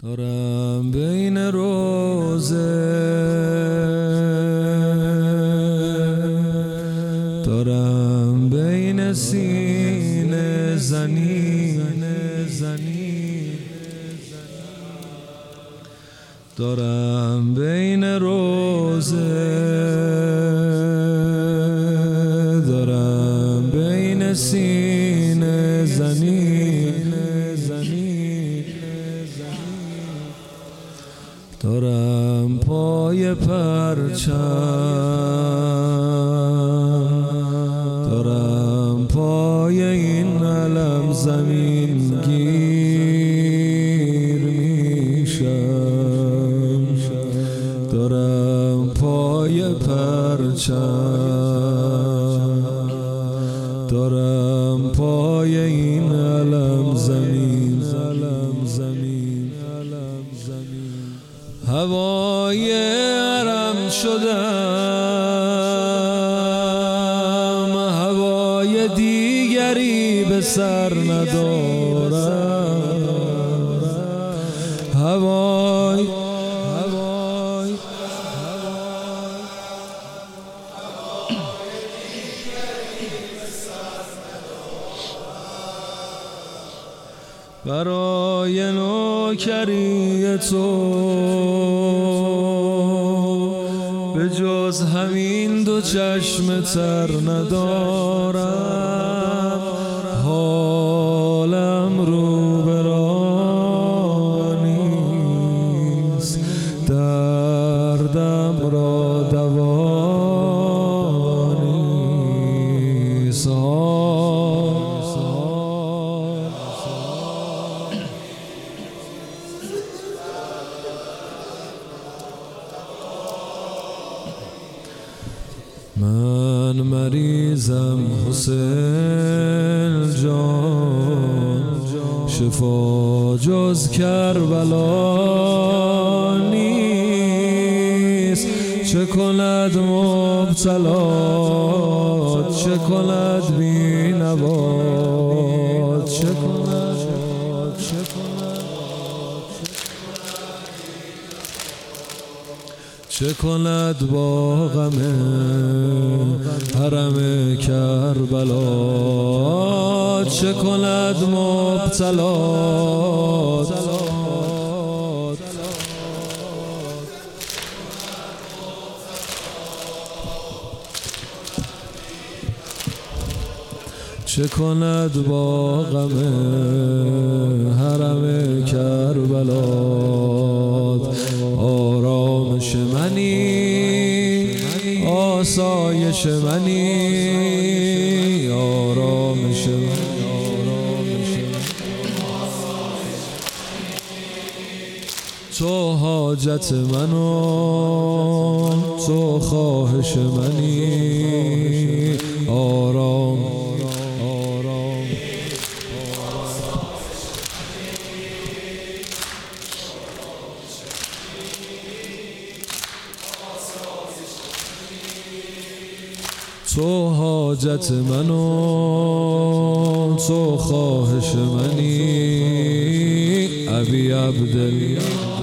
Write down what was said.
دارم بین روزه، دارم بین سینه زنی، دارم بین روزه، دارم بین سینه زنی، دارم پای پرچم، دارم پای این علم زمین گیر میشم، دارم پای پرچم، دارم پای این علم زمین، هوای حرم شدم، هوای دیگری به سر ندارم، هوای برای نوکری تو به جز همین دو چشم تر ندارم، حالم رو برانیست، دردم را دوانیست. من مریضم حسین جان، شفا جز کربلا نیست، چه کند مبتلا، چه کند بی‌نوا، چه کند چه کند با غم حرم کربلا، چه کند مبتلا، چه کند با غم حرم کربلا. آرامش منی، آسایش منی، آرامش تو حاجت منو، تو خواهش منی، آرام تو حاجت منو، تو خواهش منی، ابی عبدالله.